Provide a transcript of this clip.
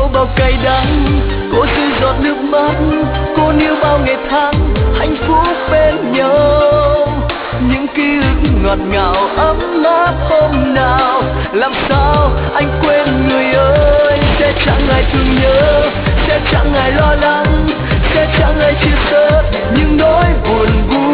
dẫu bao cay đắng, cô rơi giọt nước mắt, cô níu bao ngày tháng hạnh phúc bên nhau. Những ký ức ngọt ngào ấm áp hôm nào, làm sao anh quên người ơi. Sẽ chẳng ai thương nhớ, sẽ chẳng ai lo lắng, sẽ chẳng ai chia sẻ những nỗi buồn vui.